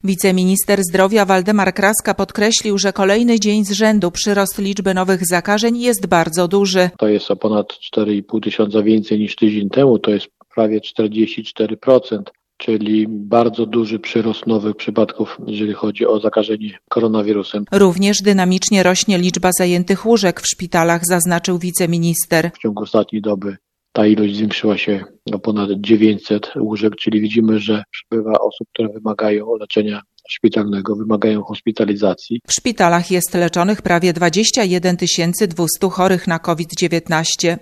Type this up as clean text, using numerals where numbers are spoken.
Wiceminister zdrowia Waldemar Kraska podkreślił, że kolejny dzień z rzędu przyrost liczby nowych zakażeń jest bardzo duży. To jest o ponad 4,5 tysiąca więcej niż tydzień temu, to jest prawie 44%. Czyli bardzo duży przyrost nowych przypadków, jeżeli chodzi o zakażenie koronawirusem. Również dynamicznie rośnie liczba zajętych łóżek w szpitalach, zaznaczył wiceminister. W ciągu ostatniej doby ta ilość zwiększyła się o ponad 900 łóżek, czyli widzimy, że przybywa osób, które wymagają leczenia szpitalnego, wymagają hospitalizacji. W szpitalach jest leczonych prawie 21 200 chorych na COVID-19.